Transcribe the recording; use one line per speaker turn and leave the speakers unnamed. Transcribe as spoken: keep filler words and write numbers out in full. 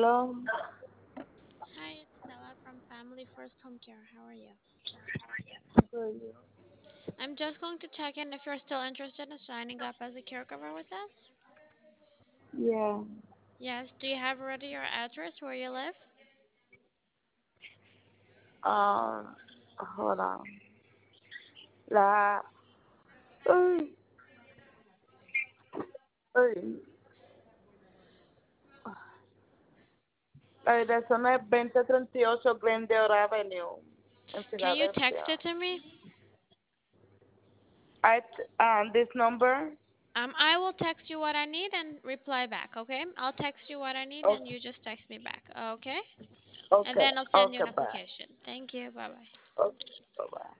Hello.
Hi, it's Stella from Family First Home Care. How are you?
Good.
I'm just going to check in if you're still interested in signing up as a caregiver with us.
Yeah.
Yes. Do you have already your address where you live?
Um. Hold on. La. Uy, uy. La dirección es veinte treinta y ocho Glendale Avenue en
Can you text
Filadelfia.
it to me?
I t- um this number.
Um, I will text you what I need and reply back. Okay? I'll text you what I need and
Okay.
you just text me back. Okay? And
Okay.
then I'll send you
Okay.
a
Bye.
notification. Thank you. Bye bye.
Okay. Bye. Bye.